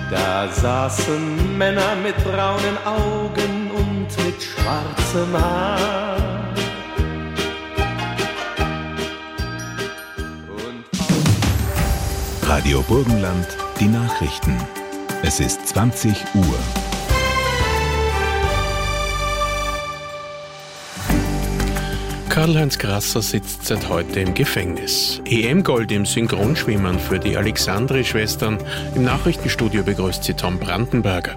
Da saßen Männer mit braunen Augen und mit schwarzem Haar. Radio Burgenland, die Nachrichten. Es ist 20 Uhr. Karl-Heinz Grasser sitzt seit heute im Gefängnis. EM-Gold im Synchronschwimmen für die Alexandri-Schwestern. Im Nachrichtenstudio begrüßt sie Tom Brandenberger.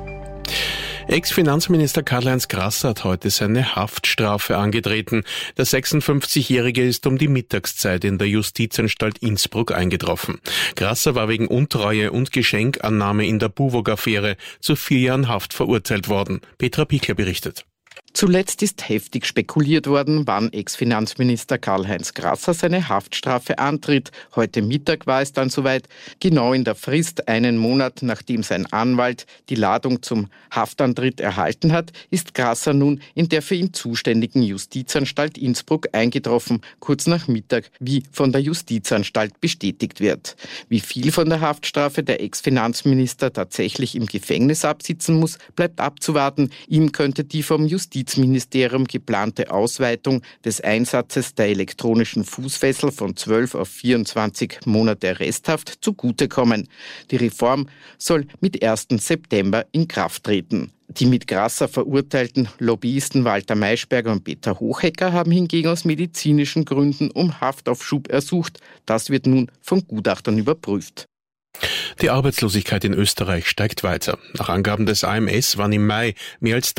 Ex-Finanzminister Karl-Heinz Grasser hat heute seine Haftstrafe angetreten. Der 56-Jährige ist um die Mittagszeit in der Justizanstalt Innsbruck eingetroffen. Grasser war wegen Untreue und Geschenkannahme in der Buwog-Affäre zu 4 Jahren Haft verurteilt worden. Petra Pichler berichtet. Zuletzt ist heftig spekuliert worden, wann Ex-Finanzminister Karl-Heinz Grasser seine Haftstrafe antritt. Heute Mittag war es dann soweit. Genau in der Frist, einen Monat nachdem sein Anwalt die Ladung zum Haftantritt erhalten hat, ist Grasser nun in der für ihn zuständigen Justizanstalt Innsbruck eingetroffen, kurz nach Mittag, wie von der Justizanstalt bestätigt wird. Wie viel von der Haftstrafe der Ex-Finanzminister tatsächlich im Gefängnis absitzen muss, bleibt abzuwarten. Ihm könnte die vom Justizministerium geplante Ausweitung des Einsatzes der elektronischen Fußfessel von 12 auf 24 Monate Arresthaft zugutekommen. Die Reform soll mit 1. September in Kraft treten. Die mit Grasser verurteilten Lobbyisten Walter Maischberger und Peter Hochhecker haben hingegen aus medizinischen Gründen um Haftaufschub ersucht. Das wird nun von Gutachtern überprüft. Die Arbeitslosigkeit in Österreich steigt weiter. Nach Angaben des AMS waren im Mai mehr als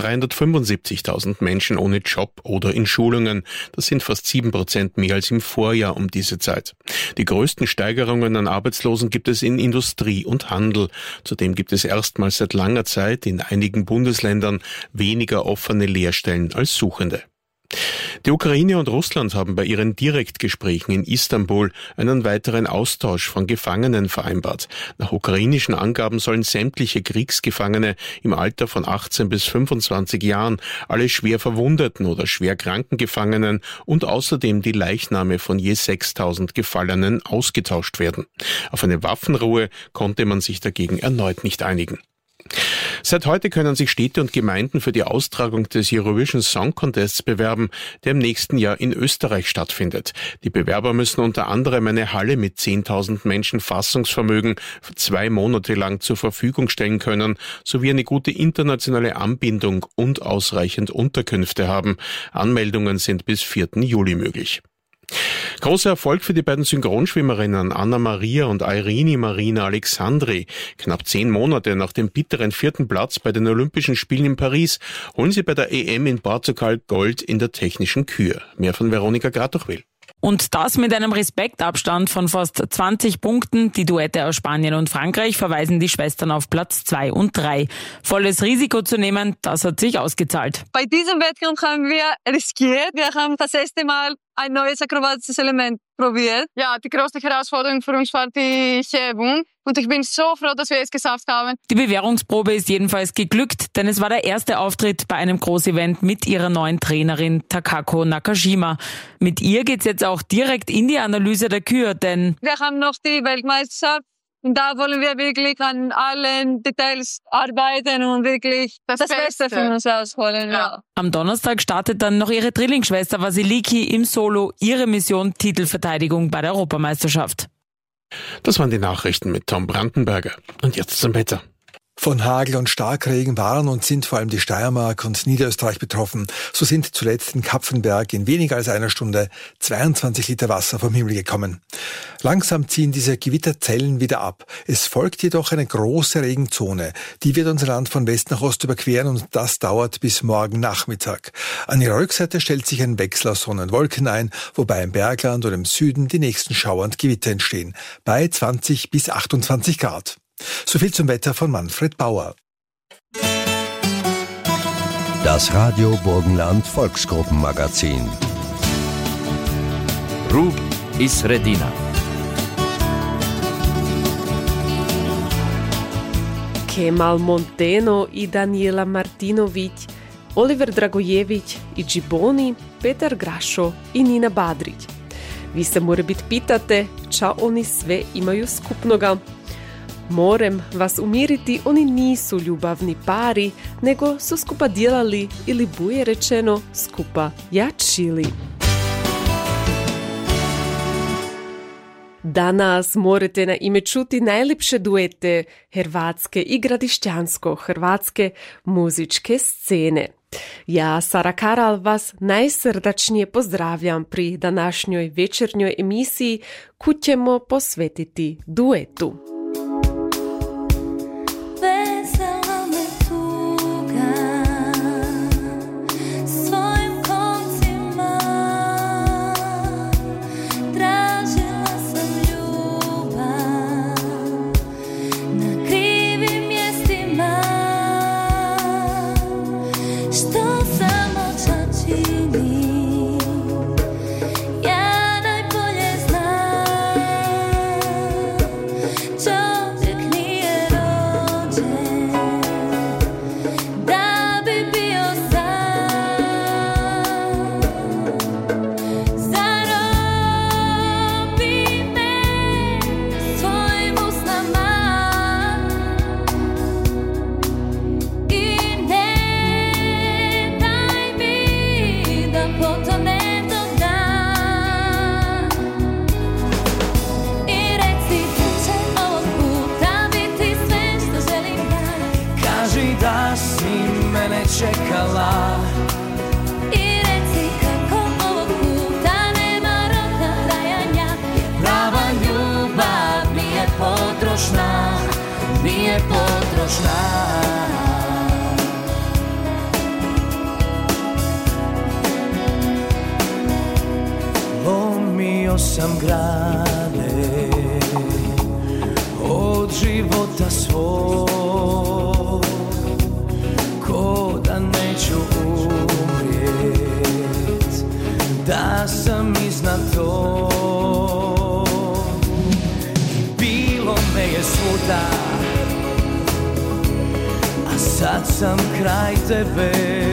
375.000 Menschen ohne Job oder in Schulungen. Das sind fast 7% mehr als im Vorjahr um diese Zeit. Die größten Steigerungen an Arbeitslosen gibt es in Industrie und Handel. Zudem gibt es erstmals seit langer Zeit in einigen Bundesländern weniger offene Lehrstellen als Suchende. Die Ukraine und Russland haben bei ihren Direktgesprächen in Istanbul einen weiteren Austausch von Gefangenen vereinbart. Nach ukrainischen Angaben sollen sämtliche Kriegsgefangene im Alter von 18 bis 25 Jahren, alle schwer verwundeten oder schwer kranken Gefangenen und außerdem die Leichname von je 6.000 Gefallenen ausgetauscht werden. Auf eine Waffenruhe konnte man sich dagegen erneut nicht einigen. Seit heute können sich Städte und Gemeinden für die Austragung des Eurovision Song Contests bewerben, der im nächsten Jahr in Österreich stattfindet. Die Bewerber müssen unter anderem eine Halle mit 10.000 Menschen Fassungsvermögen für 2 Monate lang zur Verfügung stellen können, sowie eine gute internationale Anbindung und ausreichend Unterkünfte haben. Anmeldungen sind bis 4. Juli möglich. Großer Erfolg für die beiden Synchronschwimmerinnen Anna-Maria und Irene Marina Alexandri. Knapp 10 Monate nach dem bitteren 4. Platz bei den Olympischen Spielen in Paris holen sie bei der EM in Portugal Gold in der technischen Kür. Mehr von Veronika Gratuchwil. Und das mit einem Respektabstand von fast 20 Punkten. Die Duette aus Spanien und Frankreich verweisen die Schwestern auf Platz 2 und 3. Volles Risiko zu nehmen, das hat sich ausgezahlt. Bei diesem Wettkampf haben wir riskiert. Wir haben das erste Mal ein neues akrobatisches Element probiert. Ja, die größte Herausforderung für uns war die Hebung. Und ich bin so froh, dass wir es geschafft haben. Die Bewährungsprobe ist jedenfalls geglückt, denn es war der erste Auftritt bei einem Großevent mit ihrer neuen Trainerin Takako Nakajima. Mit ihr geht's jetzt auch direkt in die Analyse der Kür, denn wir haben noch die Weltmeisterschaft. Und da wollen wir wirklich an allen Details arbeiten und wirklich das Beste von uns rausholen. Ja. Am Donnerstag startet dann noch ihre Drillingsschwester Vasiliki im Solo ihre Mission Titelverteidigung bei der Europameisterschaft. Das waren die Nachrichten mit Tom Brandenberger. Und jetzt zum Wetter. Von Hagel und Starkregen waren und sind vor allem die Steiermark und Niederösterreich betroffen. So sind zuletzt in Kapfenberg in weniger als einer Stunde 22 Liter Wasser vom Himmel gekommen. Langsam ziehen diese Gewitterzellen wieder ab. Es folgt jedoch eine große Regenzone. Die wird unser Land von West nach Ost überqueren und das dauert bis morgen Nachmittag. An ihrer Rückseite stellt sich ein Wechsel aus Sonne und Wolken ein, wobei im Bergland oder im Süden die nächsten Schauer und Gewitter entstehen. Bei 20 bis 28 Grad. So viel zum Wetter von Manfred Bauer. Das Radio Burgenland Volksgruppenmagazin. Rub is Redina. Kemal Monteno i Daniela Martinović, Oliver Dragojević i Džiboni, Petar Grašo i Nina Badrić. Vi se morebit pitate ča oni sve imaju skupnoga. Morem vas umiriti, oni nisu ljubavni pari, nego su skupa djelali ili buje rečeno skupa jačili. Danas morate na ime čuti najljepše duete hrvatske i gradišćansko-hrvatske muzičke scene. Ja, Sara Karal, vas najsrdačnije pozdravljam pri današnjoj večernjoj emisiji koju ćemo posvetiti duetu. Čekala i reci kako ovog puta nema roka trajanja. Prava ljubav nije potrošna, nije potrošna. Lomio sam grane od života svog, ko da neću umrijet, da sam iznad tog. Bilo me je svuda, a sad sam kraj tebe.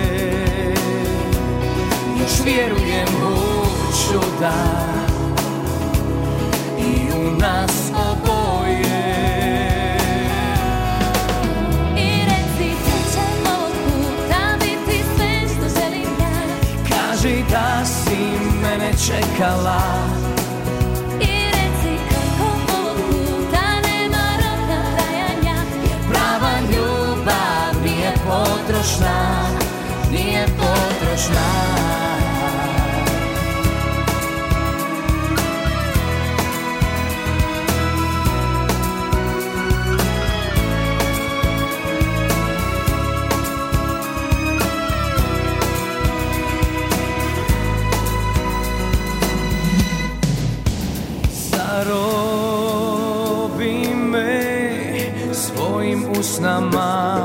Još vjerujem u čuda i u nas oboje. Da si mene čekala i reci kako ovog puta nema roka trajanja. Prava ljubav nije potrošna, nije potrošna. Zarobi me svojim usnama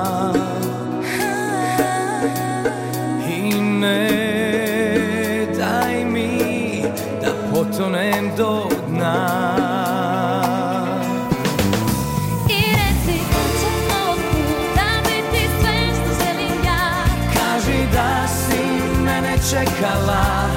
i ne daj mi da potonem do dna. I reci da će ovog puta biti sve što želim ja. Kaži da si mene čekala.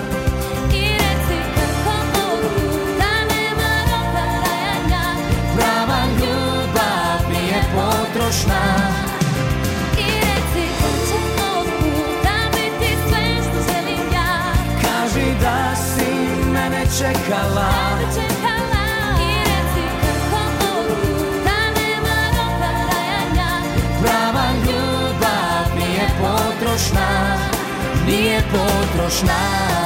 I reci da će ovog puta biti sve što želim ja. Kaži da si mene čekala. I reci kako ovog puta nema roka trajanja. Prava ljubav nije potrošna, nije potrošna.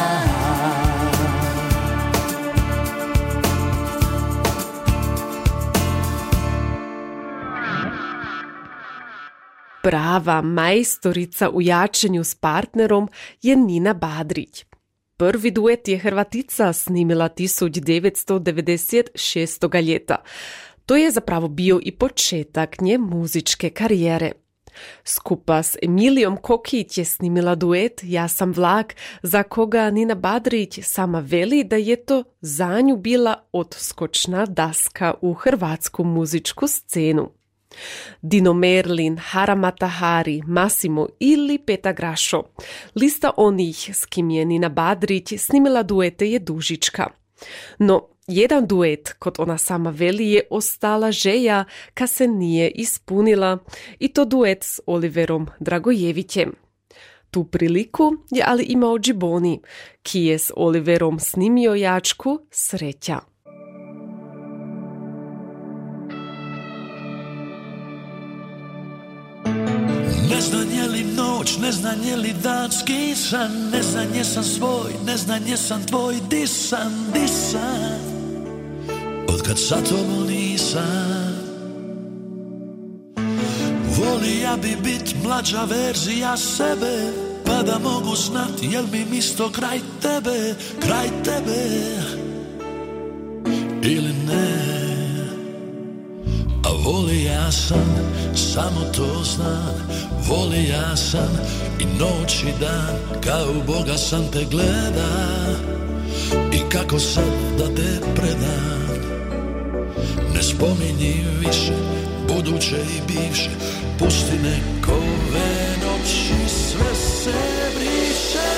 Prava majstorica u jačanju s partnerom je Nina Badrić. Prvi duet je Hrvatica snimila 1996. ljeta. To je zapravo bio i početak nje muzičke karijere. Skupa s Emilijom Kokić je snimila duet Ja sam vlak, za koga Nina Badrić sama veli da je to za nju bila odskočna daska u hrvatsku muzičku scenu. Dino Merlin, Hara Matahari, Massimo ili Peta Grašo. Lista onih s kim je Nina Badrić snimila duete je dužička. No, Jedan duet, kod ona sama veli, je ostala želja ka se nije ispunila, i to duet s Oliverom Dragojevićem. Tu priliku je ali imao Džiboni, ki je s Oliverom snimio jačku Sreća. Ne znam je li noć, ne znam je li dan skisan, ne znam jesam svoj, ne znam jesam tvoj, disan, otkad sa tobom nisam. Volija bi bit mlađa verzija sebe, pa da mogu znat jel mi misto kraj tebe ili ne. A volija sam, samo to znam, volija sam i noć i dan, kao u Boga sam te gleda i kako sad da te predam. Ne spominji više buduće i bivše, pusti nek ove noći sve se briše.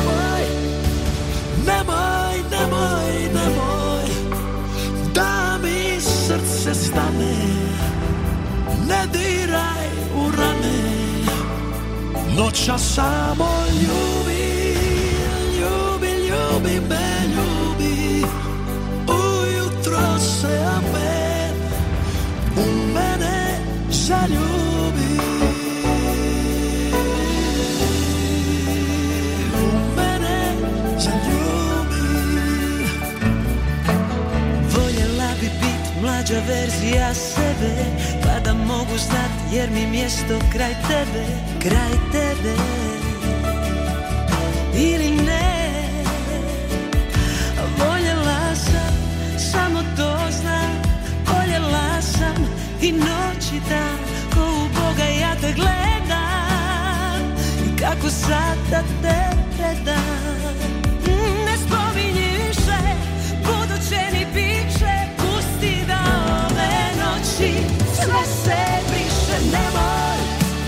Nemoj da mi srce stane, ne diraj u rane, noća samo ljubi me, ljubi, ujutro se opet u mene zaljubi, u mene zaljubi. Voljela bi bit mlađa verzija sebe, pa da mogu znat jer mi mjesto kraj tebe ili ne. Voljela sam, samo to znam, voljela sam i noć i dan, ko u Boga ja te gledam i kako sad da te predam. Ne spominji više buduće ni biće, pusti da ove noći sve se briše. Nemoj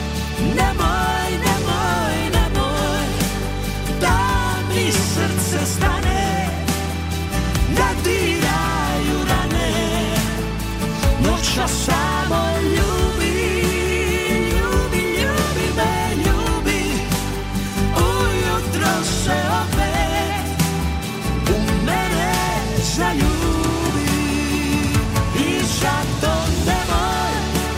da mi srce stane, da diraju rane, noća samo ljubi me, ljubi, ujutro se opet u mene zaljubi. I zato nemoj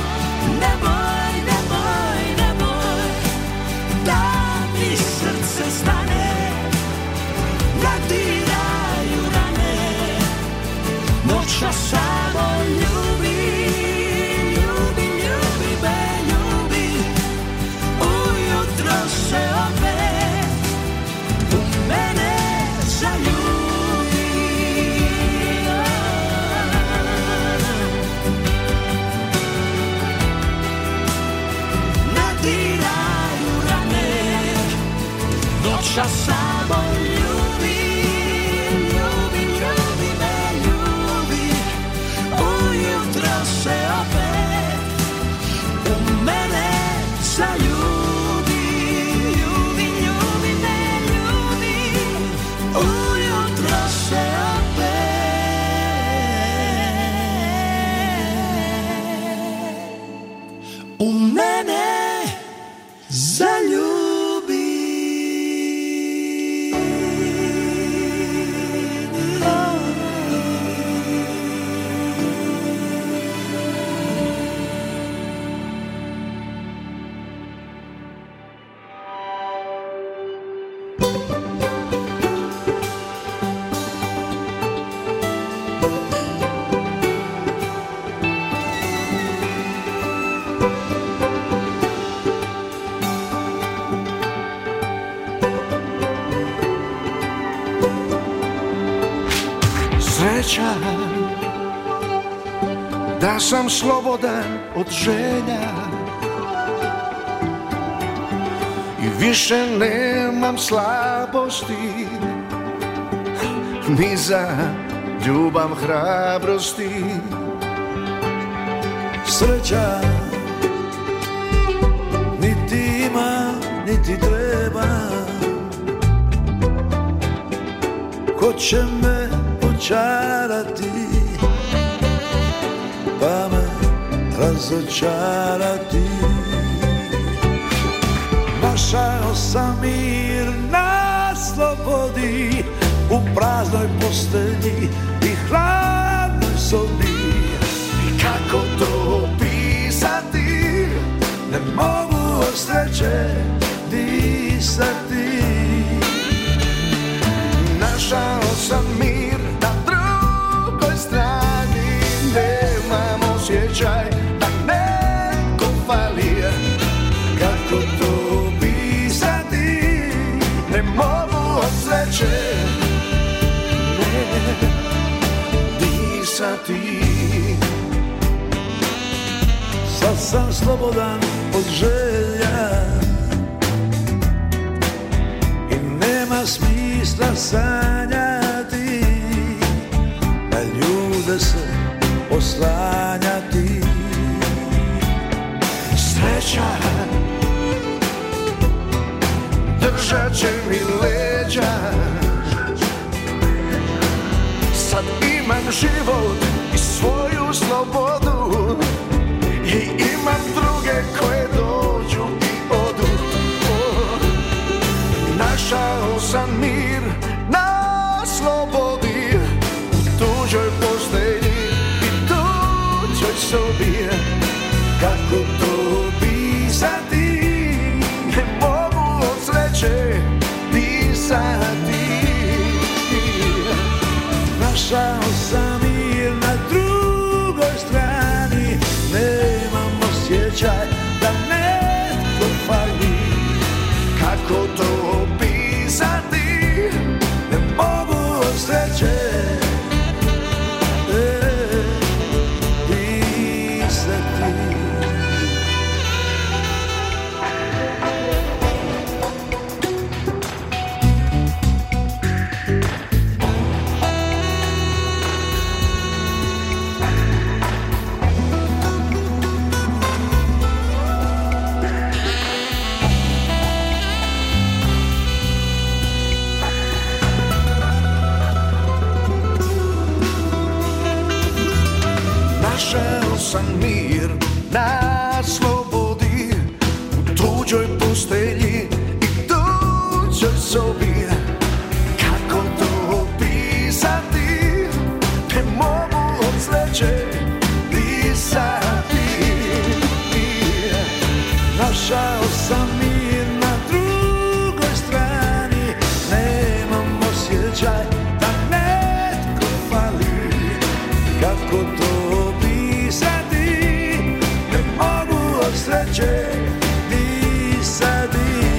da mi srce stane, da diraju rane, noća samo ljubi me, ljubi, ujutro se opet u mene zaljubi. Nadiraju rane, noća samo ljubi me, ljubi, ujutro se opet u mene zaljubi. Ljubi me, ljubi, ujutro se opet u mene zaljubi. Sreća da sam slobodan od želja i više nemam slabosti, ni za ljubav hrabrosti. Sreća niti ima, niti treba, ko će me razočarati, pa me razočarati. Našao sam mir na slobodi, u praznoj postelji i hladnoj sobi. I kako to opisati, ne mogu od sreće disati. Našao sam mir na drugoj strani, nemam osjećaj da neko fali. Kako to opisati, ne mogu od sreće ne disati. Sad sam slobodan od želja i nema smisla sanjati, na ljude se oslanjati. Sreća držat će mi leđa, sad imam život i svoju slobodu i imam druge koje dođu i odu. Našao sam mir na slobodi, u tuđoj postelji i tuđoj sobi. Kako to opisati, ne mogu od sreće disati. Našao sam mir na drugoj strani, nemam osjećaj da netko fali. Kako to opisati, ne mogu od sreće disati. Našao sam mir na slobodi, u tuđoj postelji i tuđoj sobi. Kako to opisati, ne mogu od sreće disati. Našao sam mir na drugoj strani, nemam osjećaj da netko fali. Kako to sreće disati.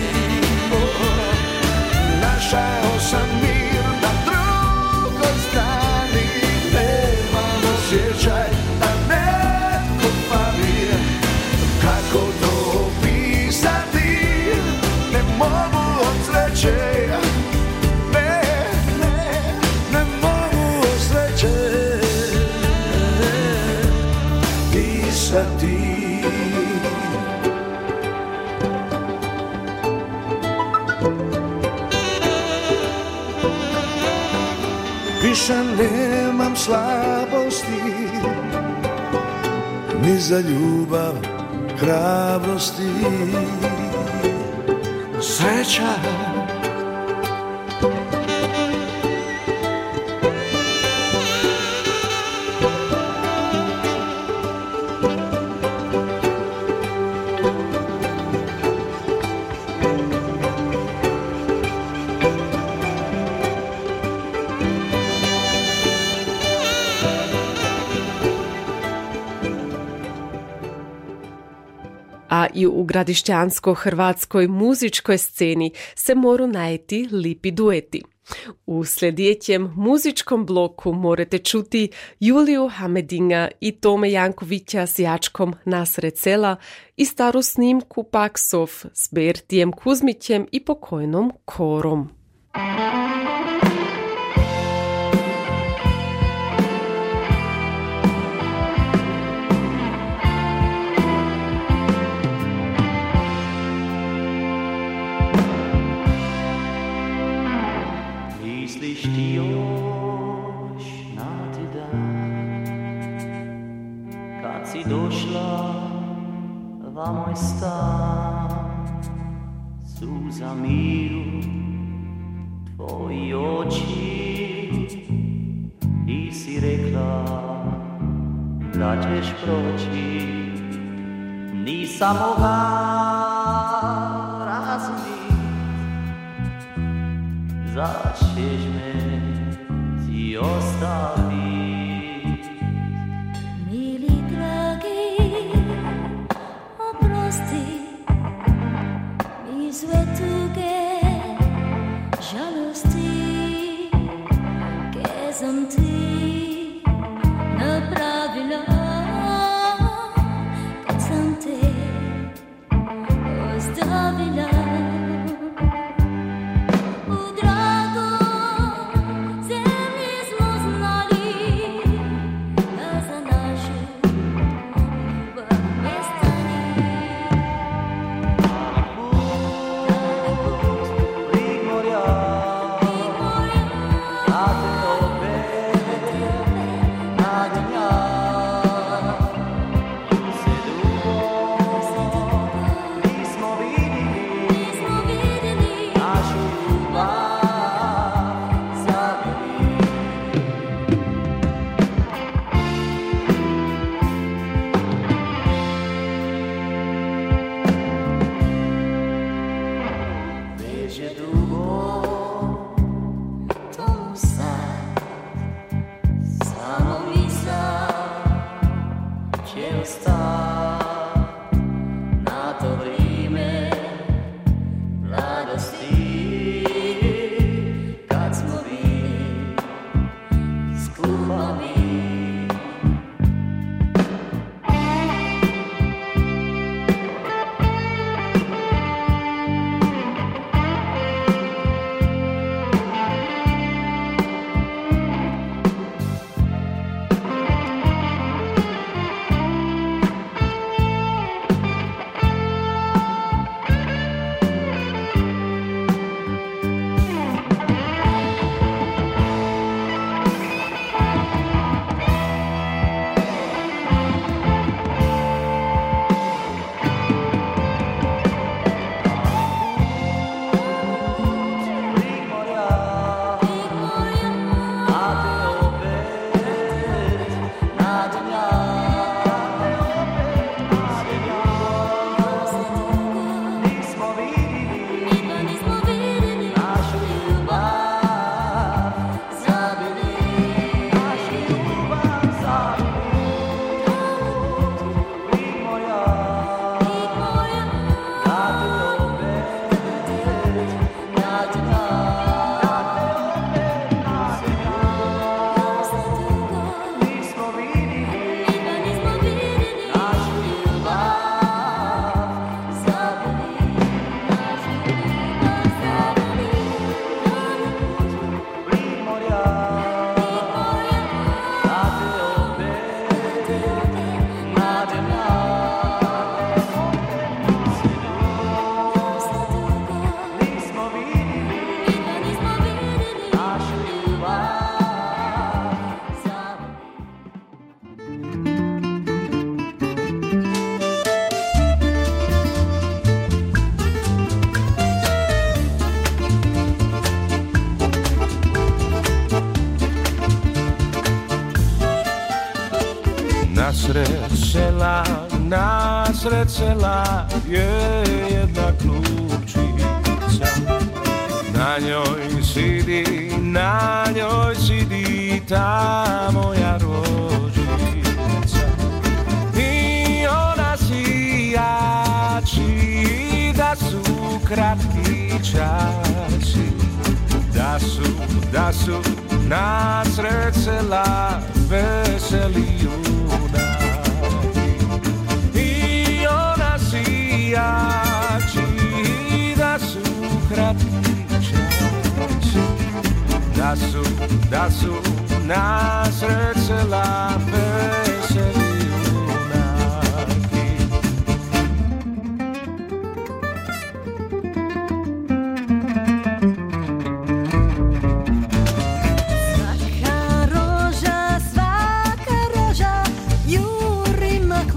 Našao sam mir na drugoj strani, nemam osjećaj da netko fali. Kako to opisati, ne mogu od sreće, ne mogu od sreće disati. Više nemam slabosti, ni za ljubav hrabrosti. Sreća a i u gradišćansko-hrvatskoj muzičkoj sceni se moru najti lipi dueti. U sljedećem muzičkom bloku morate čuti Juliju Hamedinga i Tome Jankovića s jačkom Nasred sela i staru snimku Paksov s Bertijem Kuzmićem i pokojnom Korom. Misliš ti još si došla va moj stan, suza miru tvoji oči, ti si rekla da ćeš proći, nisam mogla razumit, začeš me ti ostavit. Mili dragi, oprosti mi sve tuge, žalosti, ke sam ti napravila, kad sam te ostavila. Nasred sela je jedna klupčica, na njoj sidi ta moja rođica. I ona sijači da su kratki časi, da su nasred sela veseli junaki. Da su kratki časi, da su nasred sela veseli junaki. Svaka roža juri mak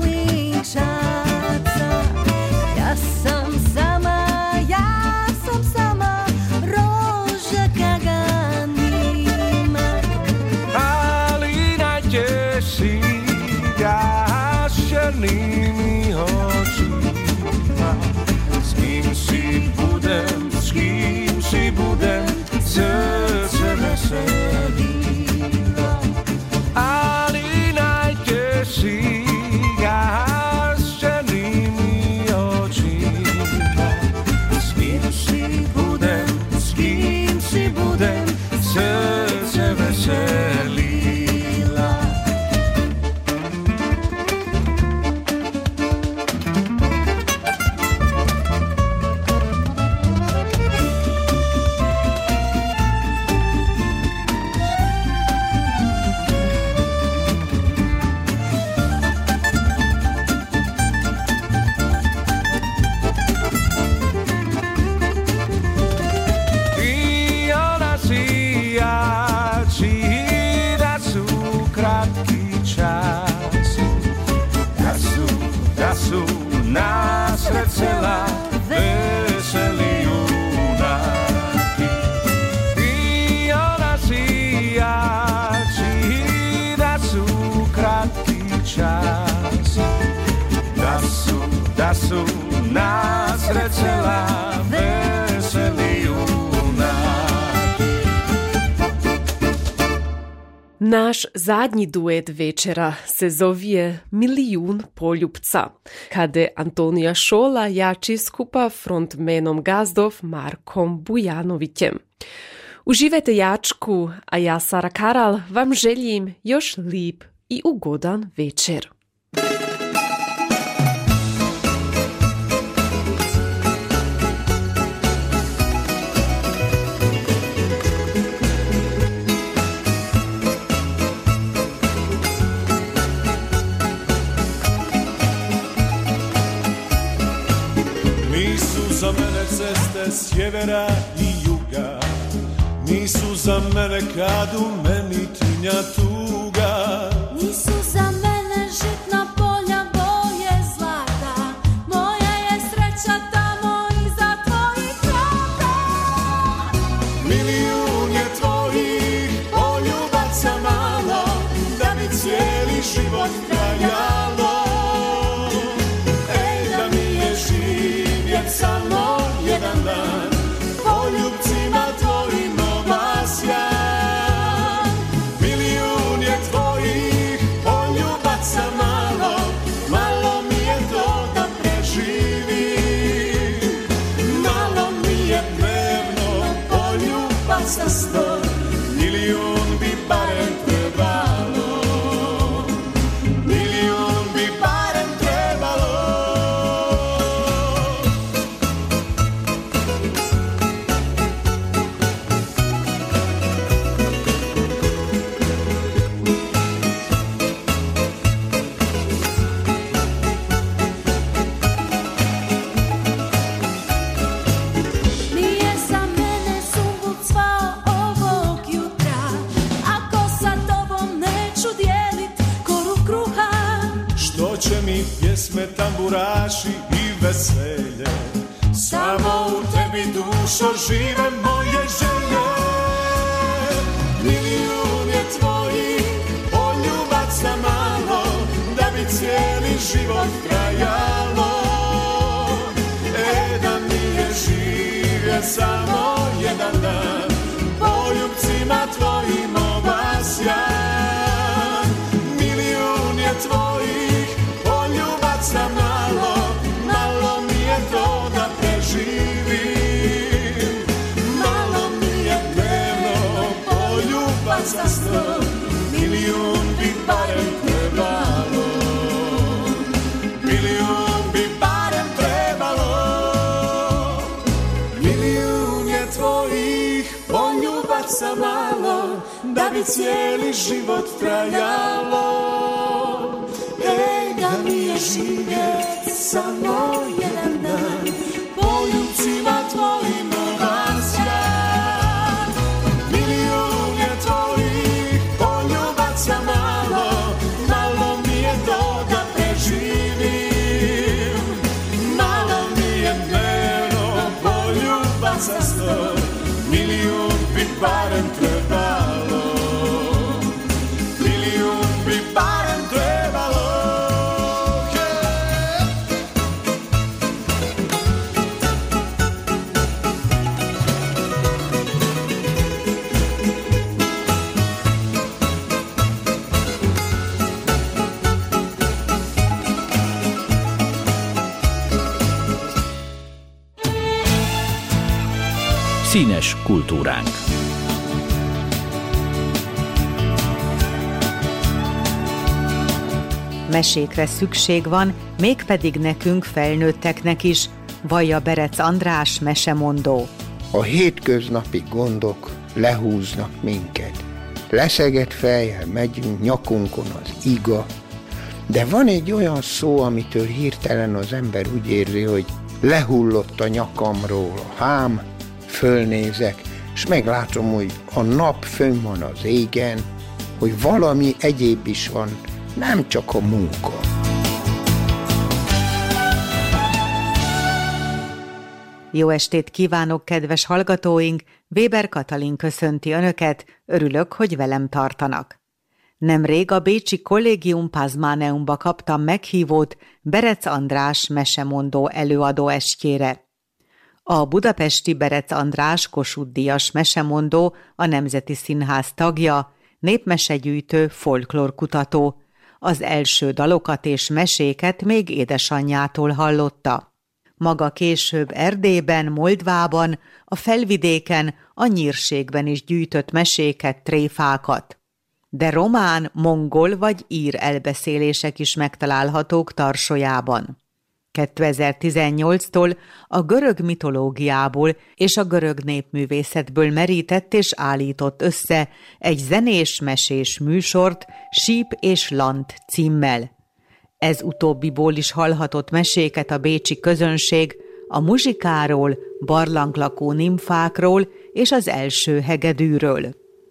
černými očima. S kým si budem, srdce veselila. Ali najtežšia s černými očima. S kým si budem, srdce veselila. Nasred sela veseli junáky. I ona sijači da su kratki čas. Da su nasred sela veseli junáky. Naš zadnji duet večera se zove Milijun poljubca, kade Antonija Šola jači skupa frontmenom Gazdov Markom Bujanovićem. Uživajte jačku, a ja, Sara Karal, vam želim još lip i ugodan večer. Nisu za mene ceste sjevera i juga, nisu za mene kad u meni tinja tuga. Nisu za mene žitna polja boje zlata, moja je sreća tamo iza tvojih vrata. Milijun je tvojih poljubaca malo, da bi cijeli život trajalo. Samo jedan dan, poljubcima tvojim obasjan. Milijun je tvojih poljubaca malo, malo mi je to da preživim. Malo mi je dnevno poljubaca 100, milijun bi barem trebalo. Milijun bi barem trebalo. Pjesme, tamburaši i veselje, samo u tebi dušo žive moje želje. Milijun je tvojih poljubaca malo, da bi cijeli život trajalo. Da mi je živjet samo jedan dan, poljubcima tvojim obasjan. Milijun je tvojih poljubaca malo, malo mi je to da preživim. Malo mi je dnevno poljubaca 100, milijun bi barem trebalo. Milijun bi barem trebalo. Milijun je tvojih poljubaca malo, da bi cijeli život trajalo. Da mi je živjet samo jedan dan, poljubcima tvojim obasjan. Milijun je tvojih poljubaca malo, malo mi je to da preživim. Malo mi je dnevno poljubaca 100, milijun bi barem trebalo. Milijun bi barem trebalo. Színes kultúránk. Mesékre szükség van, mégpedig nekünk felnőtteknek is, vallja Berec András mesemondó. A hétköznapi gondok lehúznak minket. Leszegett fejjel megyünk, nyakunkon az iga, de van egy olyan szó, amitől hirtelen az ember úgy érzi, hogy lehullott a nyakamról a hám, fölnézek, és meglátom, hogy a nap fönn van az égen, hogy valami egyéb is van, nem csak a munka. Jó estét kívánok, kedves hallgatóink! Weber Katalin köszönti Önöket, örülök, hogy velem tartanak. Nemrég a bécsi Collegium Pazmaneumba kaptam meghívót Berec András mesemondó előadó estjére. A budapesti Berec András Kossuth-díjas mesemondó, a Nemzeti Színház tagja, népmesegyűjtő, folklórkutató. Az első dalokat és meséket még édesanyjától hallotta. Maga később Erdélyben, Moldvában, a Felvidéken, a Nyírségben is gyűjtött meséket, tréfákat. De román, mongol vagy ír elbeszélések is megtalálhatók Tarsolyában. 2018-tól a görög mitológiából és a görög népművészetből merített és állított össze egy zenés-mesés műsort Síp és Lant címmel. Ez utóbbiból is hallhatott meséket a bécsi közönség a muzsikáról, barlanglakó nimfákról és az első hegedűről.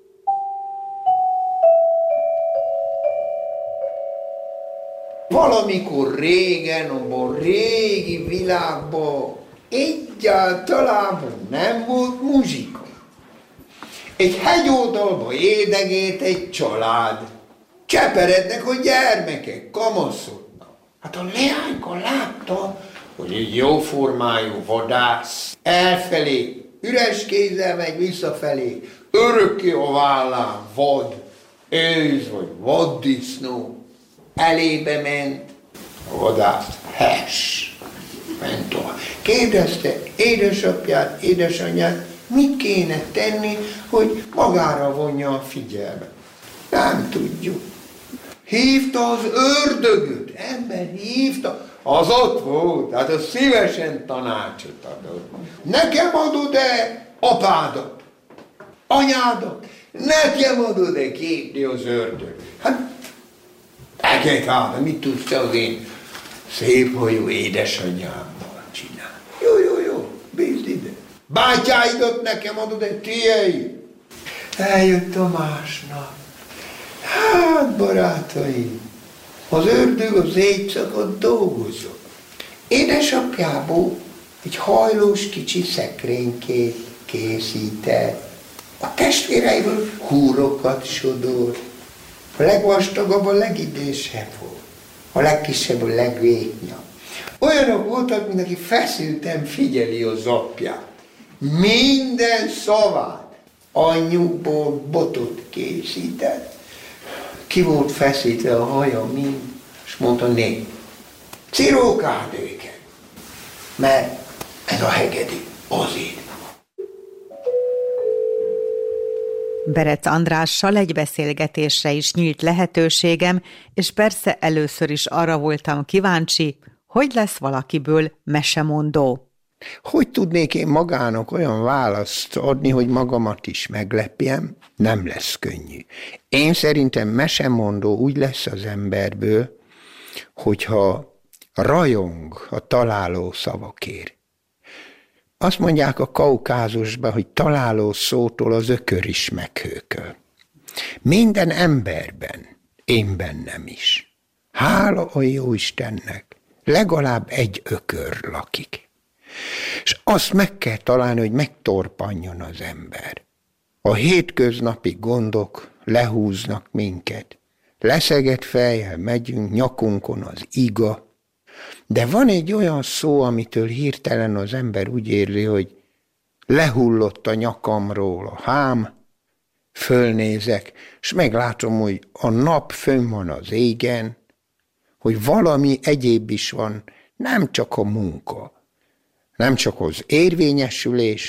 Valamikor régen, abban régi világban egyáltalán nem volt muzsika. Egy hegyoldalba édegélt egy család. Cseperednek a gyermekek, kamaszodnak. Hát a leányka látta, hogy egy jóformájú vadász elfelé, üres kézzel megy visszafelé, örökké a vállán vad, őz vagy vaddisznó. Elébe ment, a vadász ment tovább. Kérdezte édesapját, édesanyját, mit kéne tenni, hogy magára vonja a figyelmet. Nem tudjuk. Hívta az ördögöt, ember hívta, az ott volt, hát az szívesen tanácsot adott. Nekem adod-e apádat, anyádat, nekem adod-e képni az ördög. Hát neked hát, mit tudsz te az én szép hajú édesanyámmal csinálni? Jó, bízd ide. Bátyáidat nekem adod-e, tiéd? Eljött a másnap. Hát, barátaim, az ördög az éjszakot dolgozott. Édesapjából egy hajlós kicsi szekrénykét készített. A testvéreiből húrokat sodort. A legvastagabb a legidősebb volt. A legkisebb a legvékonyabb. Olyanok voltak, mint aki feszülten figyeli az apját. Minden szavát anyjukból botot készített. Ki volt feszítve a haja mind, és mondta, né, cirókáld őket, mert ez a hegedű azért. Berec Andrással egy beszélgetésre is nyílt lehetőségem, és persze először is arra voltam kíváncsi, hogy lesz valakiből mesemondó. Hogy tudnék én magának olyan választ adni, hogy magamat is meglepjem? Nem lesz könnyű. Én szerintem mesemondó úgy lesz az emberből, hogyha rajong a találó szavakért. Azt mondják a Kaukázusban, hogy találó szótól az ökör is meghőköl. Minden emberben, én bennem is. Hála a Jóistennek, legalább egy ökör lakik. És azt meg kell találni, hogy megtorpanjon az ember. A hétköznapi gondok lehúznak minket. Leszegett fejjel megyünk, nyakunkon az iga. De van egy olyan szó, amitől hirtelen az ember úgy érzi, hogy lehullott a nyakamról a hám, fölnézek, és meglátom, hogy a nap fönn van az égen, hogy valami egyéb is van, nem csak a munka, nem csak az érvényesülés,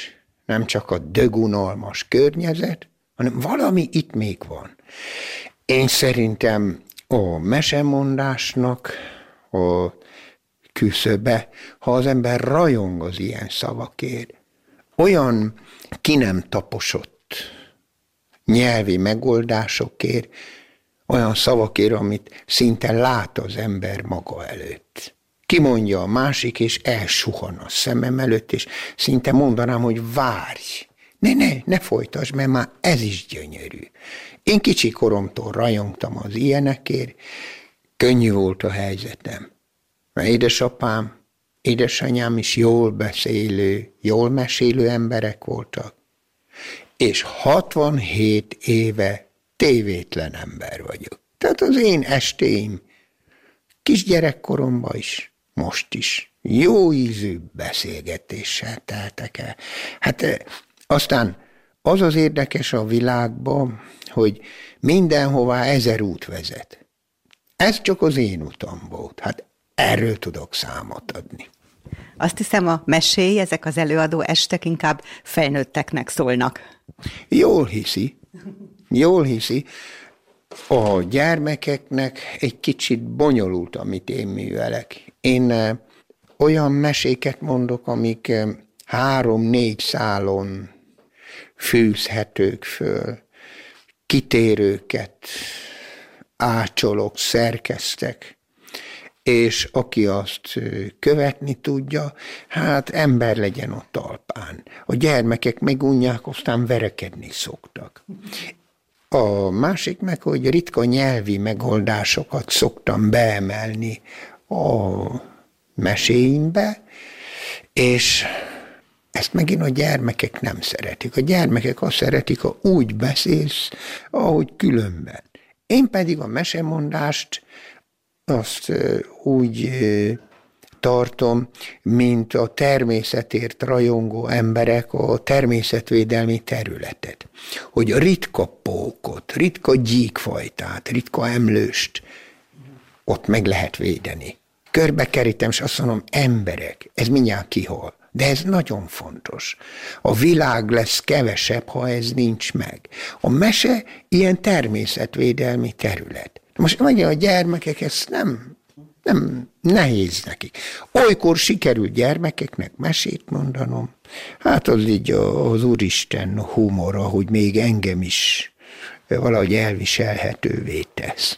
nem csak a dögunalmas környezet, hanem valami itt még van. Én szerintem a mesemondásnak a küszöbe, ha az ember rajong az ilyen szavakért, olyan ki nem taposott nyelvi megoldásokért, olyan szavakért, amit szinte lát az ember maga előtt. Kimondja a másik, és elsuhan a szemem előtt, és szinte mondanám, hogy várj, ne folytasd, mert már ez is gyönyörű. Én kicsi koromtól rajongtam az ilyenekért, könnyű volt a helyzetem. Mert édesapám, édesanyám is jól beszélő, jól mesélő emberek voltak, és 67 éve tévétlen ember vagyok. Tehát az én estéim kisgyerekkoromban is, most is jó ízű beszélgetéssel teltek el. Hát aztán az az érdekes a világban, hogy mindenhová 1000 út vezet. Ez csak az én utam volt. Hát erről tudok számot adni. Azt hiszem, a meséi, ezek az előadó estek inkább felnőtteknek szólnak. Jól hiszi. A gyermekeknek egy kicsit bonyolult, amit én művelek. Én olyan meséket mondok, amik 3-4 szálon fűzhetők föl, kitérőket ácsolok, szerkesztek, és aki azt követni tudja, hát ember legyen a talpán. A gyermekek megunják, aztán verekedni szoktak. A másik meg, hogy ritka nyelvi megoldásokat szoktam beemelni a meséimbe, és ezt megint a gyermekek nem szeretik. A gyermekek azt szeretik, ha úgy beszélsz, ahogy különben. Én pedig a mesemondást azt úgy tartom, mint a természetért rajongó emberek a természetvédelmi területet. Hogy a ritka pókot, ritka gyíkfajtát, ritka emlőst ott meg lehet védeni. Körbekerítem, és azt mondom, emberek, ez mindjárt kihal. De ez nagyon fontos. A világ lesz kevesebb, ha ez nincs meg. A mese ilyen természetvédelmi terület. Most mondja, a gyermekek ezt nem nehéz nekik. Olykor sikerül gyermekeknek mesét mondanom, hát az így az Úristen humora, hogy még engem is valahogy elviselhetővé tesz.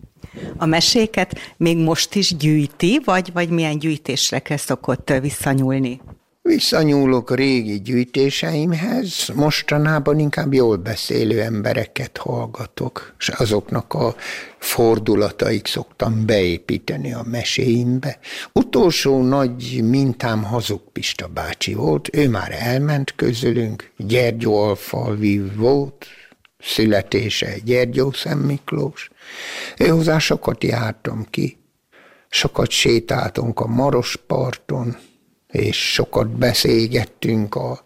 A meséket még most is gyűjti, vagy milyen gyűjtésre szokott visszanyúlni? Visszanyúlok régi gyűjtéseimhez, mostanában inkább jól beszélő embereket hallgatok, és azoknak a fordulataik szoktam beépíteni a meséimbe. Utolsó nagy mintám Hazug Pista bácsi volt, ő már elment közülünk, Gyergyóalfalvi volt, születése Gyergyószentmiklós. Őhozzá sokat jártam ki, sokat sétáltunk a Marosparton, és sokat beszélgettünk a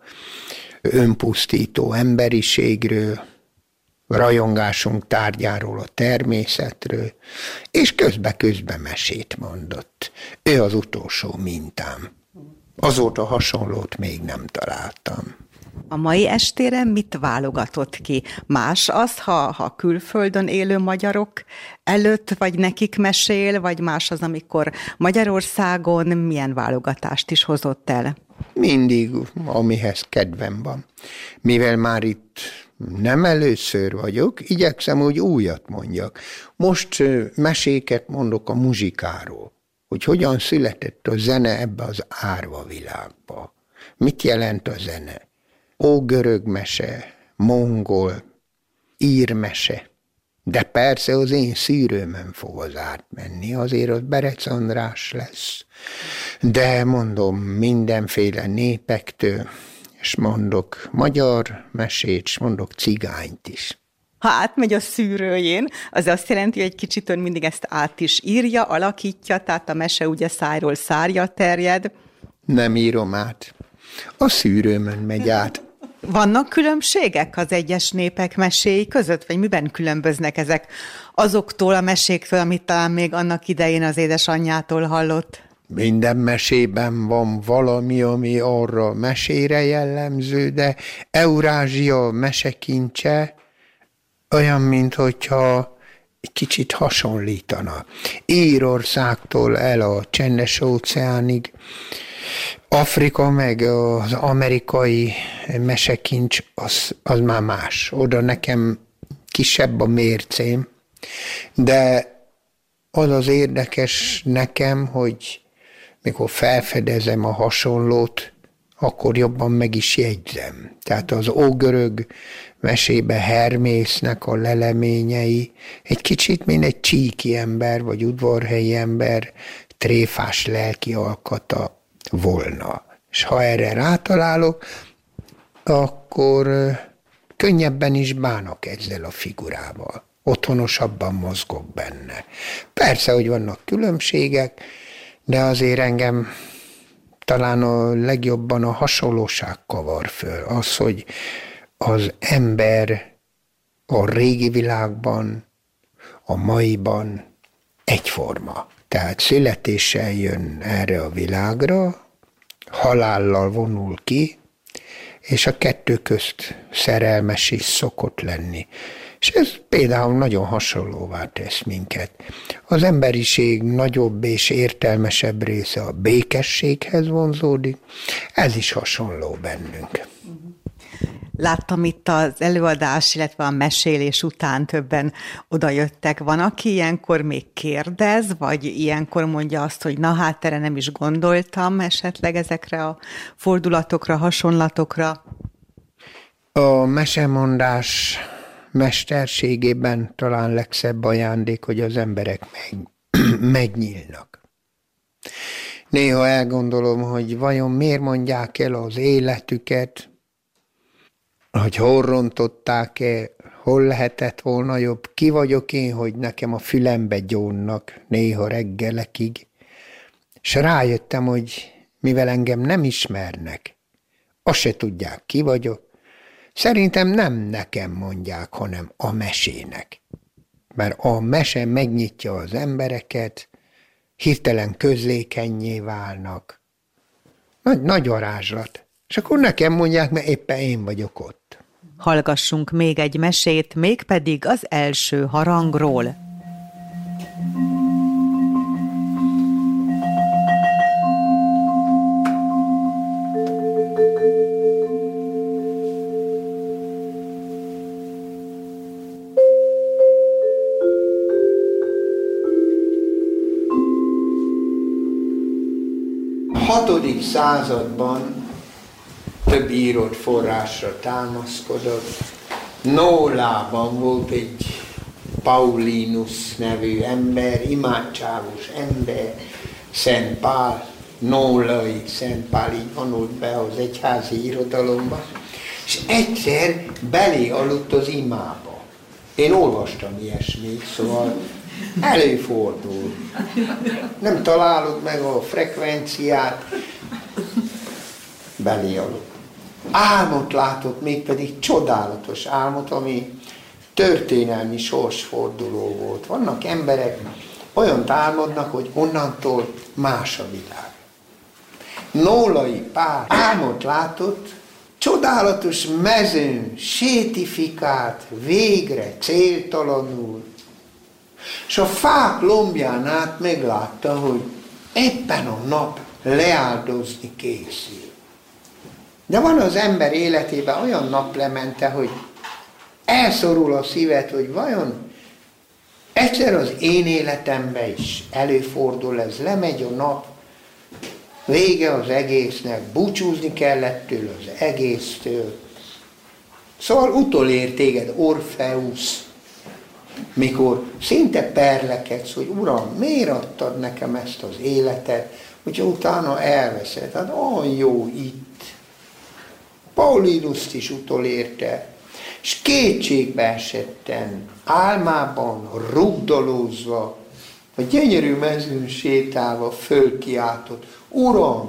önpusztító emberiségről, rajongásunk tárgyáról, a természetről, és közbe-közbe mesét mondott. Ő az utolsó mintám. Azóta hasonlót még nem találtam. A mai estére mit válogatott ki? Más az, ha külföldön élő magyarok előtt, vagy nekik mesél, vagy más az, amikor Magyarországon milyen válogatást is hozott el? Mindig, amihez kedvem van. Mivel már itt nem először vagyok, igyekszem, hogy újat mondjak. Most meséket mondok a muzsikáról, hogy hogyan született a zene ebbe az árva világba. Mit jelent a zene? Ógörög mese, mongol, írmese, de persze az én szűrőmön fog az átmenni, azért az Berec András lesz. De mondom, mindenféle népektől, és mondok magyar mesét, és mondok cigányt is. Ha átmegy a szűrőjén, az azt jelenti, hogy egy kicsit ön mindig ezt át is írja, alakítja, tehát a mese ugye szájról szárja terjed. Nem írom át. A szűrőmön megy át. Vannak különbségek az egyes népek meséi között, vagy miben különböznek ezek azoktól a meséktől, amit talán még annak idején az édesanyjától hallott? Minden mesében van valami, ami arra mesére jellemző, de Eurázsia mesekincse olyan, minthogyha egy kicsit hasonlítana. Írországtól el a Csendes-óceánig, Afrika meg az amerikai mesekincs, az már más. Oda nekem kisebb a mércém, de az az érdekes nekem, hogy mikor felfedezem a hasonlót, akkor jobban meg is jegyzem. Tehát az ógörög mesébe Hermésznek a leleményei egy kicsit, mint egy csíki ember, vagy udvarhelyi ember tréfás lelki alkata volna. És ha erre rátalálok, akkor könnyebben is bánok ezzel a figurával. Otthonosabban mozgok benne. Persze, hogy vannak különbségek, de azért engem talán a legjobban a hasonlóság kavar föl. Az, hogy az ember a régi világban, a maiban egyforma. Tehát születéssel jön erre a világra, halállal vonul ki, és a kettő közt szerelmes is szokott lenni. És ez például nagyon hasonlóvá tesz minket. Az emberiség nagyobb és értelmesebb része a békességhez vonzódik, ez is hasonló bennünk. Láttam itt az előadás, illetve a mesélés után többen odajöttek. Van, aki ilyenkor még kérdez, vagy ilyenkor mondja azt, hogy na hát erre nem is gondoltam esetleg ezekre a fordulatokra, hasonlatokra? A mesemondás mesterségében talán legszebb ajándék, hogy az emberek megnyílnak. Néha elgondolom, hogy vajon miért mondják el az életüket, hogy hol rontották-e, hol lehetett volna jobb, ki vagyok én, hogy nekem a fülembe gyónnak néha reggelekig. És rájöttem, hogy mivel engem nem ismernek, azt se tudják, ki vagyok, szerintem nem nekem mondják, hanem a mesének. Mert a mese megnyitja az embereket, hirtelen közlékennyé válnak. Nagy varázslat. És akkor nekem mondják, mert éppen én vagyok ott. Hallgassunk még egy mesét, mégpedig az első harangról. A 6. században több írott forrásra támaszkodott. Nólában volt egy Paulinus nevű ember, imádságos ember, Szent Pál, nólai Szent Pál így vonult be az egyházi irodalomba, és egyszer belé aludt az imába. Én olvastam ilyesmit, szóval előfordul. Nem találod meg a frekvenciát, belé aludt. Álmot látott, mégpedig csodálatos álmot, ami történelmi sorsforduló volt. Vannak emberek, olyan álmodnak, hogy onnantól más a világ. Nólai Pál álmot látott, csodálatos mezőn, sétifikált, végre céltalanul, és a fák lombján át meglátta, hogy éppen a nap leáldozni készül. De van az ember életében olyan naplemente, hogy elszorul a szívet, hogy vajon egyszer az én életemben is előfordul, ez lemegy a nap, vége az egésznek, búcsúzni kellett tőle az egésztől. Szóval utolér téged Orfeusz, mikor szinte perlekedsz, hogy Uram, miért adtad nekem ezt az életet, hogyha utána elveszed. Hát olyan jó itt. Paulinuszt is utolérte, és kétségbe esetten, álmában rugdalózva, a gyönyörű mezőn sétálva fölkiáltott, Uram,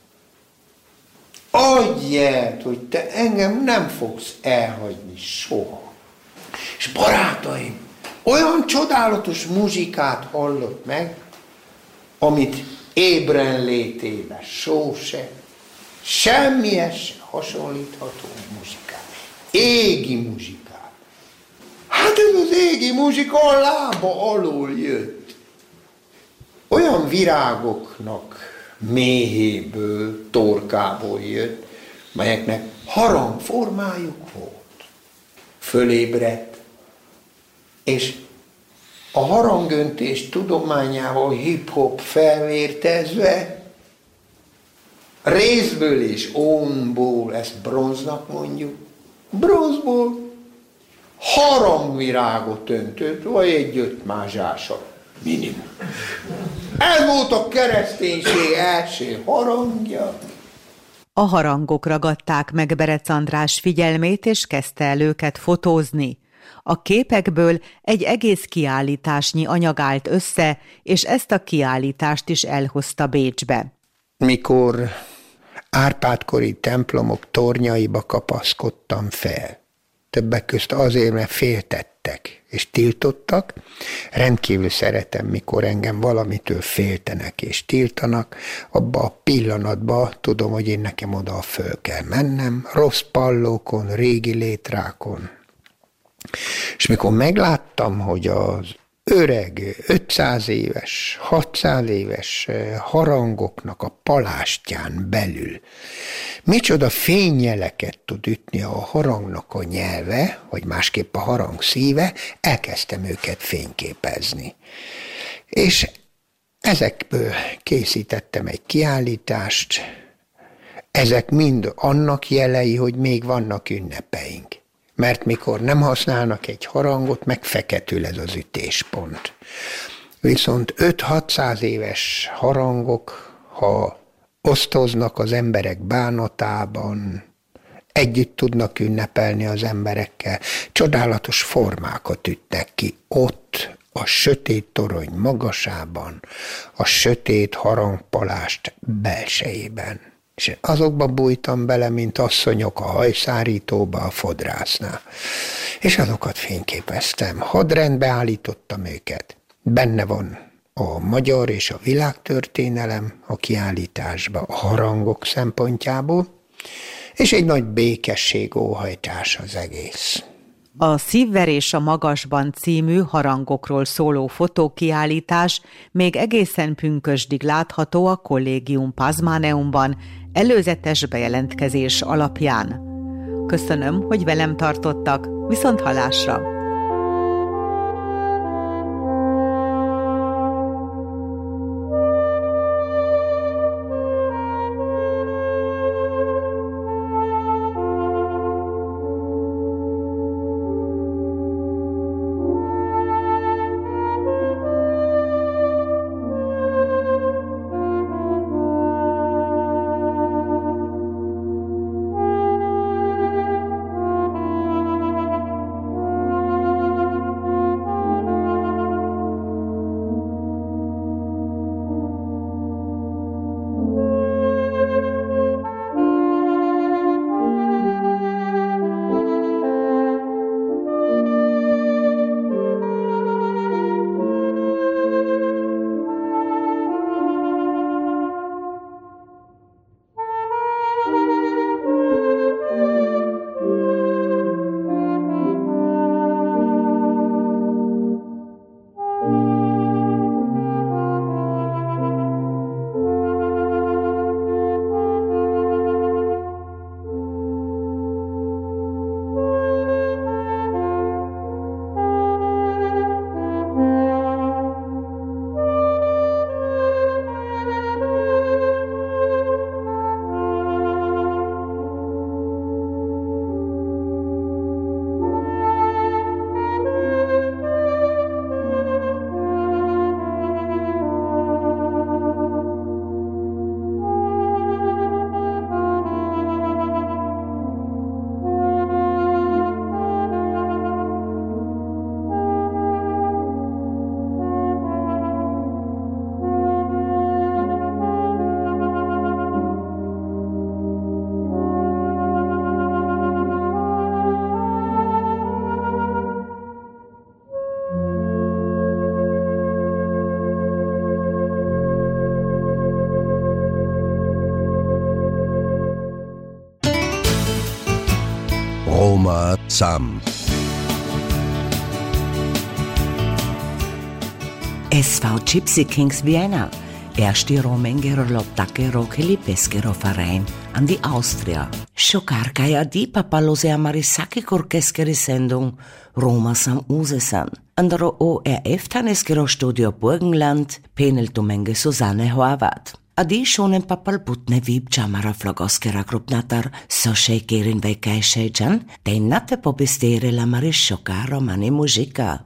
adj jelt, hogy te engem nem fogsz elhagyni soha. És barátaim, olyan csodálatos muzsikát hallott meg, amit ébren létébe szó se, semmihez se hasonlítható muzsikát. Égi muzsikát. Hát ez az égi muzsika a lába alól jött. Olyan virágoknak méhéből, torkából jött, melyeknek harangformájuk volt. Fölébredt, és a harangöntés tudományával hip-hop felvértezve, részből és ónból, ezt bronznak mondjuk, bronzból harangvirágot öntött, vagy egy-öt mázsása minimum. Ez volt a kereszténység első harangja. A harangok ragadták meg Berec András figyelmét, és kezdte el őket fotózni. A képekből egy egész kiállításnyi anyag állt össze, és ezt a kiállítást is elhozta Bécsbe. Mikor Árpád-kori templomok tornyaiba kapaszkodtam fel, többek közt azért, mert féltettek és tiltottak. Rendkívül szeretem, mikor engem valamitől féltenek és tiltanak, abba a pillanatban tudom, hogy én nekem oda föl kell mennem, rossz pallókon, régi létrákon. És mikor megláttam, hogy az öreg, 500 éves, 600 éves harangoknak a palástján belül micsoda fényjeleket tud ütni a harangnak a nyelve, vagy másképp a harang szíve, elkezdtem őket fényképezni. És ezekből készítettem egy kiállítást, ezek mind annak jelei, hogy még vannak ünnepeink. Mert mikor nem használnak egy harangot, megfeketül ez az ütéspont. Viszont 5-600 éves harangok, ha osztoznak az emberek bánatában, együtt tudnak ünnepelni az emberekkel, csodálatos formákat ütnek ki ott, a sötét torony magasában, a sötét harangpalást belsejében. És azokba bújtam bele, mint asszonyok a hajszárítóba, a fodrásznál. És azokat fényképeztem, hadrendbe állítottam őket. Benne van a magyar és a világtörténelem a kiállításba, a harangok szempontjából, és egy nagy békesség, óhajtás az egész. A Szívverés a magasban című harangokról szóló fotókiállítás még egészen pünkösdig látható a Collegium Pazmaneumban, előzetes bejelentkezés alapján. Köszönöm, hogy velem tartottak, viszonthallásra! Roma Sam. SV Gypsy Kings Vienna, erste romengero loptakero kelipeskero Verein an die Austria. Schokarkaja die papalose amarisaki korkeskeri Sendung Roma Sam Usesan. Andro ORF taneskero Studio Burgenland, penel tumenge Susanne Horvath. Adi šonen papalputne vib čamara flogoskera krupnatar soše kerin vekaj šeđan, te nate pobistere la marišoka romani mužika.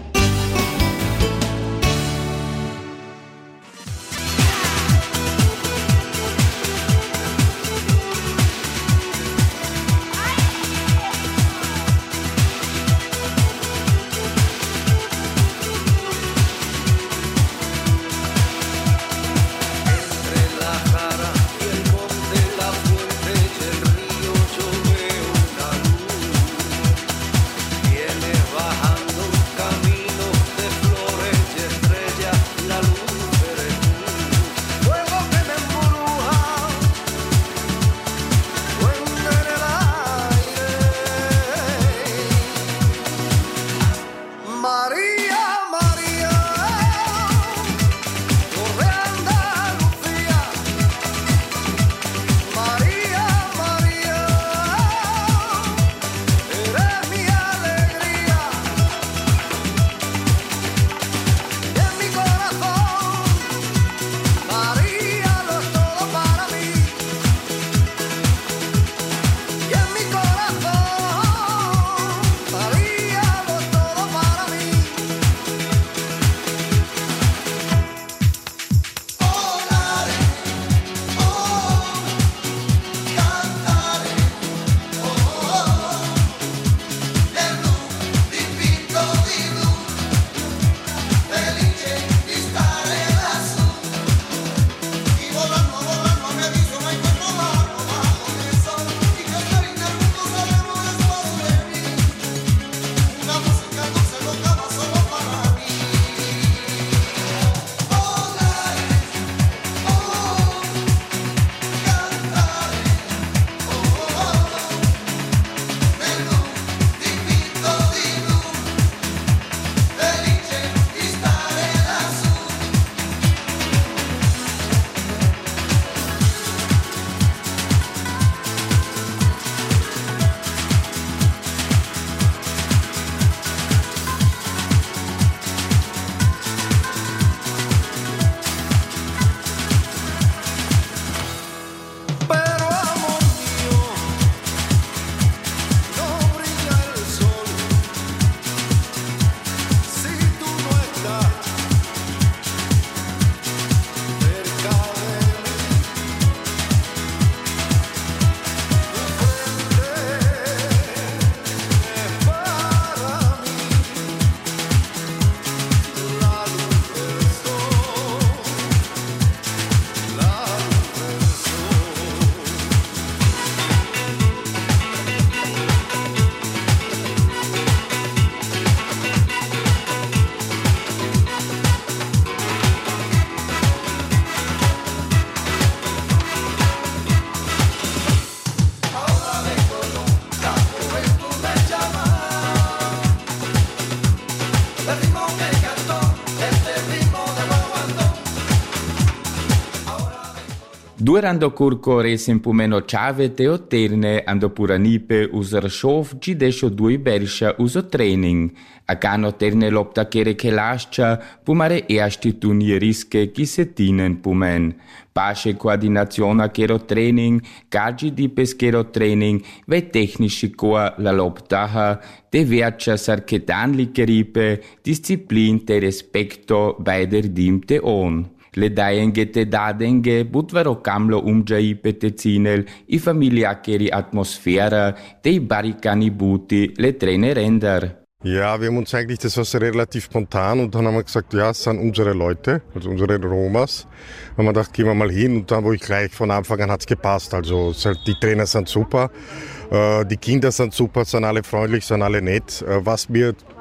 Durando curco resen pumeno chavete o terne ando puranipe usar šov ci dešo dui berisha uso training. A cano terne lopta kere kelascia pumare ersti turniriske ki se tinen pumen. Pasche coordinazione kero training, gagi di pesquero training, ve technische coa la loptaha, de vercia sarchetan likeripe, disziplin te respecto beider dimte on. Le dajenge te dadenge butvero kamlo umđaipe te cinel I familiakeri Atmosphäre te barikani buti le trene render. Ja, wir haben uns eigentlich, das war so relativ spontan und dann haben wir gesagt, ja, es sind unsere Leute, also unsere Romas. Haben wir gedacht, gehen wir mal hin und dann, wo ich gleich von Anfang an hat's gepasst. Also die Trainer sind super, die Kinder sind super, sind alle freundlich, sind alle nett. Was mir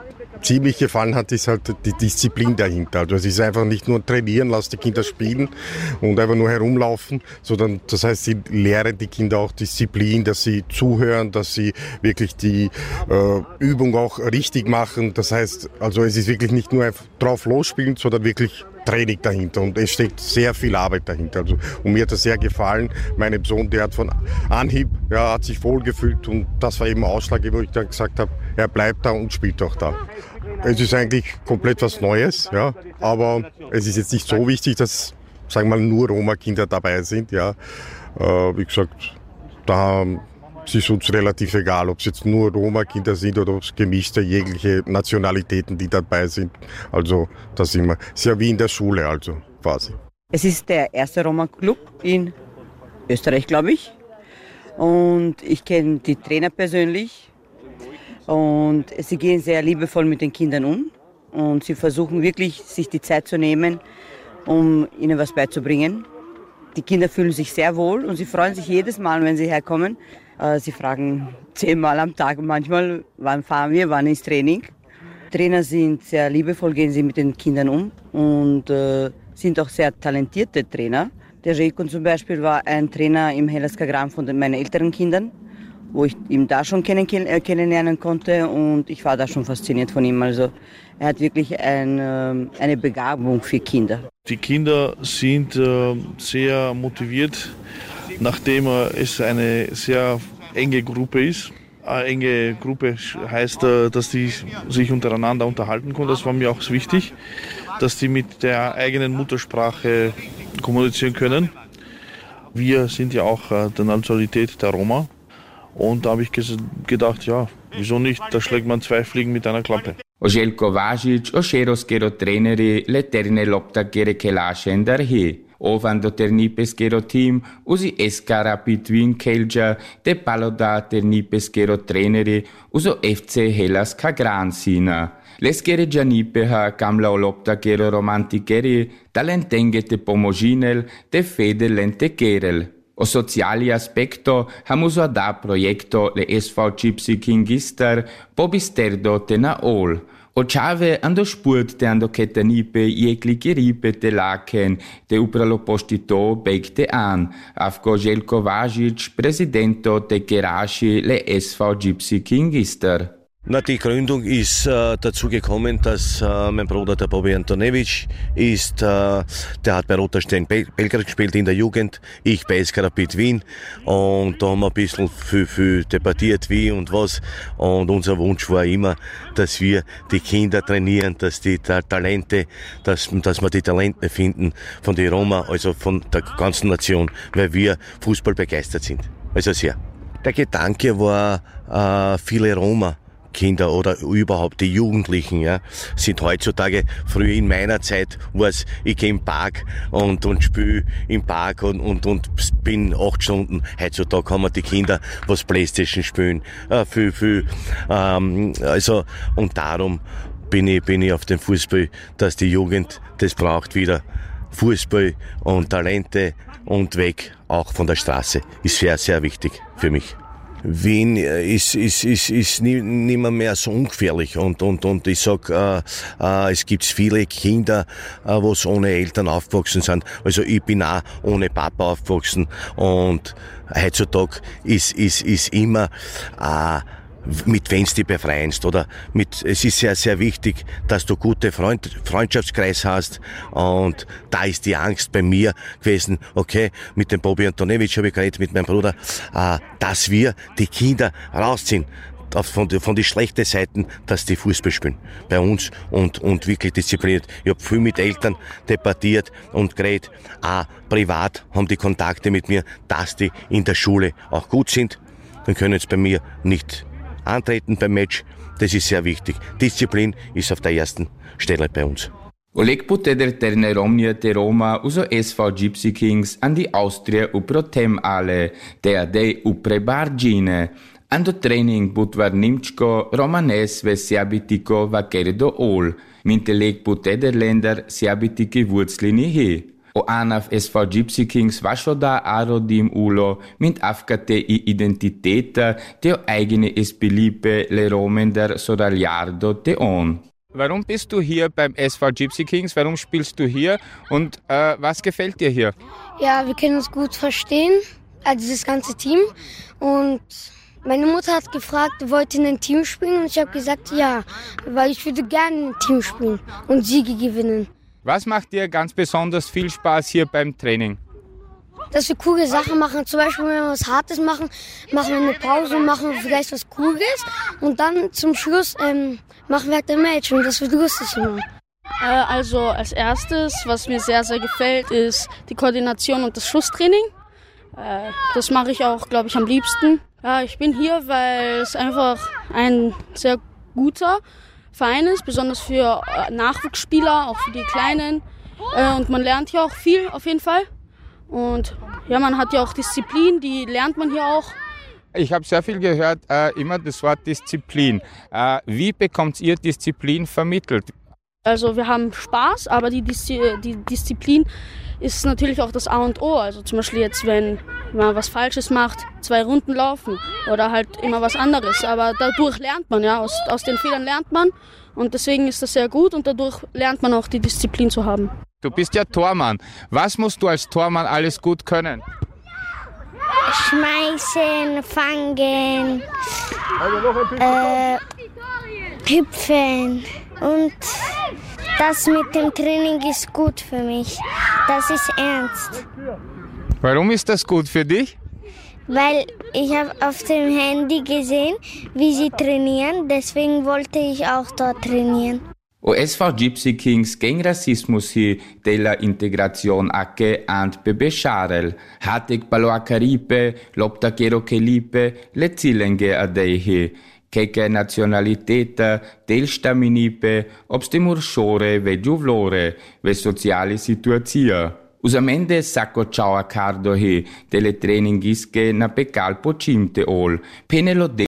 ziemlich gefallen hat, ist halt die Disziplin dahinter. Also es ist einfach nicht nur trainieren, lass die Kinder spielen und einfach nur herumlaufen, sondern das heißt, sie lehren die Kinder auch Disziplin, dass sie zuhören, dass sie wirklich die Übung auch richtig machen. Das heißt, also es ist wirklich nicht nur drauf losspielen, sondern wirklich Training dahinter und es steckt sehr viel Arbeit dahinter. Also, und mir hat das sehr gefallen. Mein Sohn, der hat von Anhieb, hat sich wohlgefühlt und das war eben Ausschlag, wo ich dann gesagt habe, er bleibt da und spielt auch da. Es ist eigentlich komplett was Neues, ja, aber es ist jetzt nicht so wichtig, dass, sagen wir mal, nur Roma-Kinder dabei sind. Ja. Wie gesagt, da es ist uns relativ egal, ob es jetzt nur Roma-Kinder sind oder ob es gemischte, jegliche Nationalitäten, die dabei sind. Also das ist ja wie in der Schule, also quasi. Es ist der erste Roma-Club in Österreich, glaube ich. Und ich kenne die Trainer persönlich. Und sie gehen sehr liebevoll mit den Kindern um. Und sie versuchen wirklich, sich die Zeit zu nehmen, um ihnen was beizubringen. Die Kinder fühlen sich sehr wohl und sie freuen sich jedes Mal, wenn sie herkommen. Sie fragen 10-mal am Tag manchmal, wann fahren wir, wann ist Training. Trainer sind sehr liebevoll, gehen sie mit den Kindern um und sind auch sehr talentierte Trainer. Der Reikon zum Beispiel war ein Trainer im Hellas Kagram von meinen älteren Kindern, wo ich ihn da schon kennenlernen konnte und ich war da schon fasziniert von ihm. Also er hat wirklich eine Begabung für Kinder. Die Kinder sind sehr motiviert, nachdem es eine sehr enge Gruppe ist. Eine enge Gruppe heißt, dass die sich untereinander unterhalten können. Das war mir auch wichtig, dass die mit der eigenen Muttersprache kommunizieren können. Wir sind ja auch der Nationalität der Roma. Und da habe ich gedacht, ja, wieso nicht? Da schlägt man 2 Fliegen mit einer Klappe. O Željko Važić, o šeroskero treneri, le terne lopta kere kelašen darhe. Ovando ternipeskero team, usi eskara pitwin kelja, te paloda ternipeskero treneri, uso FC Hellas Kagran sina. Leskere Gianipeha kamla o lopta kero romantikeri, talentenge te pomožinel, te fede lente kerel. O sociali aspecto hamuso da proiecto le SV Gypsy Kingister pobisterdo te na ol. O čave ando spurt te ando ketanipe jekli kiripe te laken te upralo postito begte an. Avko Željko Važić, presidento te Keraši le SV Gypsy Kingister. Na, die Gründung ist dazu gekommen, dass mein Bruder, der Bobby Antonewitsch, der hat bei Roter Stern Belgrad gespielt in der Jugend, ich bei SK Rapid Wien und da haben wir ein bisschen viel debattiert, wie und was und unser Wunsch war immer, dass wir die Kinder trainieren, dass die Talente, dass wir die Talente finden von den Roma, also von der ganzen Nation, weil wir Fußball begeistert sind, also sehr. Der Gedanke war, viele Roma Kinder oder überhaupt die Jugendlichen, ja, sind heutzutage, früher in meiner Zeit war es, ich gehe im Park und spiele im Park und bin 8 Stunden. Heutzutage haben wir die Kinder, was Playstation spielen, also, und darum bin ich auf dem Fußball, dass die Jugend, das braucht wieder Fußball und Talente und weg, auch von der Straße, ist sehr, sehr wichtig für mich. Wien ist nicht mehr so ungefährlich und ich sag, es gibt viele Kinder, was ohne Eltern aufgewachsen sind. Also ich bin auch ohne Papa aufgewachsen und heutzutage ist immer mit wem du befreienst oder es ist sehr, sehr wichtig, dass du gute Freundschaftskreis hast und da ist die Angst bei mir gewesen, okay, mit dem Bobby Antonewitsch habe ich geredet, mit meinem Bruder, dass wir die Kinder rausziehen von den schlechten Seiten, dass die Fußball spielen bei uns und wirklich diszipliniert. Ich habe viel mit Eltern debattiert und geredet, privat haben die Kontakte mit mir, dass die in der Schule auch gut sind, dann können sie bei mir nicht antreten beim Match, das ist sehr wichtig. Disziplin ist auf der ersten Stelle bei uns. Oleg poteder terne Romnia te Roma uso SV Gypsy Kings an die Austria uprotem ale, der de upre bargine. Ando training butvar Nimčko, Romanes ve seabitiko vakerdo ol, minte leg poteder Länder seabitiki Wurzlini he. O anaf SV Gypsy Kings vašoda arodim ulo, mint afkate I identiteta te o eigene espilipe le romender soraliardo te on. Warum bist du hier beim SV Gypsy Kings? Warum spielst du hier? Und was gefällt dir hier? Ja, wir können uns gut verstehen, also das ganze Team. Und meine Mutter hat gefragt, wollt ihr in ein Team spielen? Und ich habe gesagt, ja, weil ich würde gerne in ein Team spielen und Siege gewinnen. Was macht dir ganz besonders viel Spaß hier beim Training? Dass wir coole Sachen machen. Zum Beispiel, wenn wir was Hartes machen, machen wir eine Pause und machen vielleicht was Cooles. Und dann zum Schluss machen wir halt ein Match und das wird lustig immer. Also als erstes, was mir sehr, sehr gefällt, ist die Koordination und das Schusstraining. Das mache ich auch, glaube ich, am liebsten. Ja, ich bin hier, weil es einfach ein sehr guter Verein ist, besonders für Nachwuchsspieler, auch für die Kleinen. Und man lernt hier auch viel, auf jeden Fall. Und ja, man hat ja auch Disziplin, die lernt man hier auch. Ich habe sehr viel gehört, immer das Wort Disziplin. Wie bekommt ihr Disziplin vermittelt? Also wir haben Spaß, aber die Disziplin ist natürlich auch das A und O. Also zum Beispiel jetzt, wenn man was Falsches macht, 2 Runden laufen oder halt immer was anderes. Aber dadurch lernt man, ja, aus den Fehlern lernt man und deswegen ist das sehr gut und dadurch lernt man auch die Disziplin zu haben. Du bist ja Tormann. Was musst du als Tormann alles gut können? Schmeißen, fangen, hüpfen und das mit dem Training ist gut für mich. Das ist ernst. Warum ist das gut für dich? Weil ich habe auf dem Handy gesehen, wie sie trainieren, deswegen wollte ich auch dort trainieren. O SV Gypsy Kings gegen rassismus hi della integrazione anche ant bebesharel. Hatek paloa caripe, lopta kero kelipe, le zilenge adeihi. Keke nationaliteta, del staminipe, obstemur shore ve giuvlore, ve sociali situazia. Usamende sacco ciao a cardo hi, delle trainingische na pecalpo cimte ol. Penelo